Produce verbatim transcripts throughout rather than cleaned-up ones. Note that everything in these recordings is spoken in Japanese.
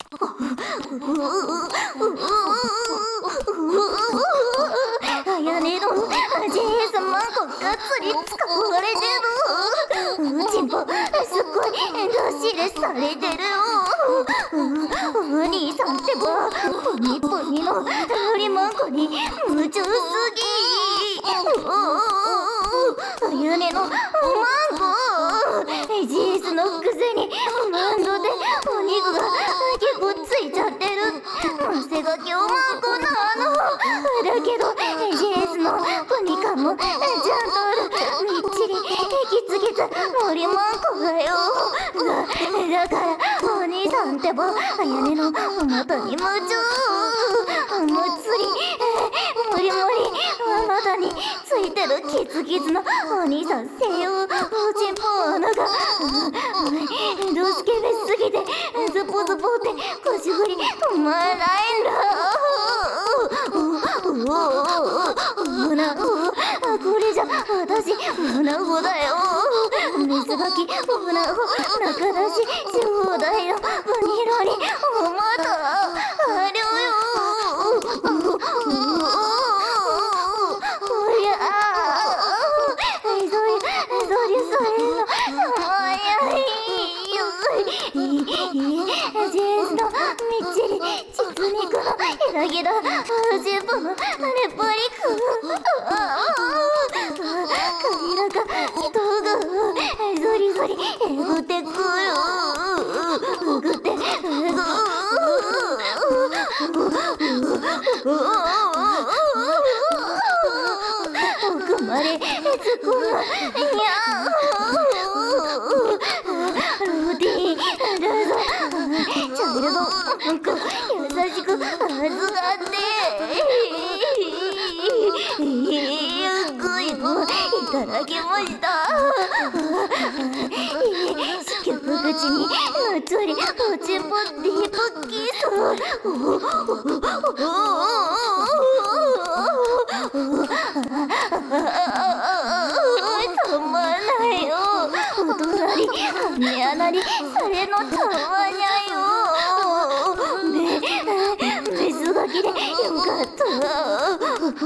あやねのジェイさんマンコがっつり使われてる。ちんぽすっごいどっしりされてるよ。お兄さんってばポニポニのロリマンコに夢中すぎ。あやねのマンコジェイスのくせにバンドでお肉が結構ついちゃってる。汗がきょマンコなのだけどジェイスのポニカもちゃんとある。みっちりキツキツ森マンコだよ。だからお兄さんってばあやねのお股に夢中。むっつりモリモリお股についてるキツキツのお兄さん専用おちんぽ穴がどすけべすぎてズポズポって腰振り止まらないんだ。うなほこれじゃ私うなほだよ。水がきうなほ中出し正代のウニロにおまたありょよ。おりゃあそれそれそれのあやいよ。ジェイスのみっちり実肉のギラギラジェパのレパリク髪の毛人がゾリゾリえぐってくる。うぐってうぐ奥まで突っ込むにゃローティーどうぞチャイルドなんか優しく預かってぐいぐいいただきました。子宮口にのっちょりおちんぽディープキス。たまらないよ。お隣羽穴にされのたまにゃよ。め水がきでよかった。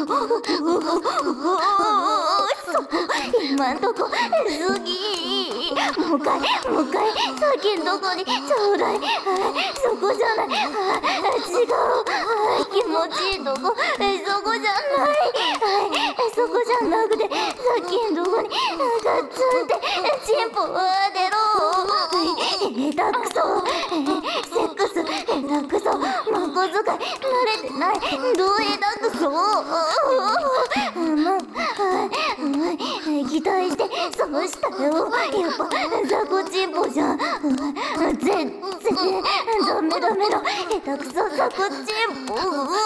そこ今んとこすぎ。もう一回もう一回さっきんとこにちょうだい。そこじゃない。違う。気持ちいいとこそこじゃない。そこじゃなくてさっきんとこにガッツンってチンポ当てろ。下手くそセックス下手くそマンコ使い慣れてない。どう下手くそもう期待してそうしたよ。やっぱザコチンポじゃん。全然ダメダメだ下手くそザコチンポ。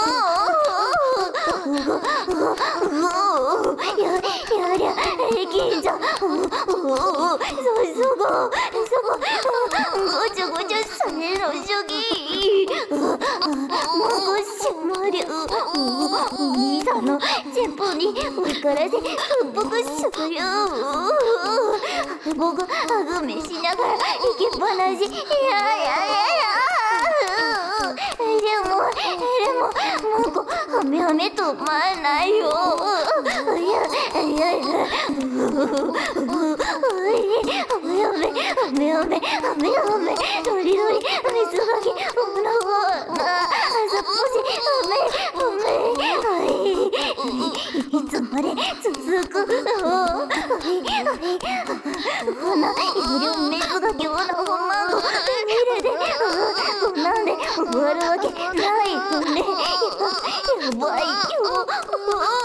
ややりゃ平気じゃん。そそこそこごちゃごちゃされの主義。もうしまりゅうお兄さんのチンポに追いからせふっぽくしゅりゅう。僕はぐめしながら生けっぱなし。いやいやいやいやでもでもマンコはめはめ止まらないよ。いやいやいやはめはめはめはめはめはめドリドリ水がきおなごなあざっぽしはめはめいつまで続くの。こんなより水がきおなごマンコ見れてこんなんで終わるわけないよね。やばいよ。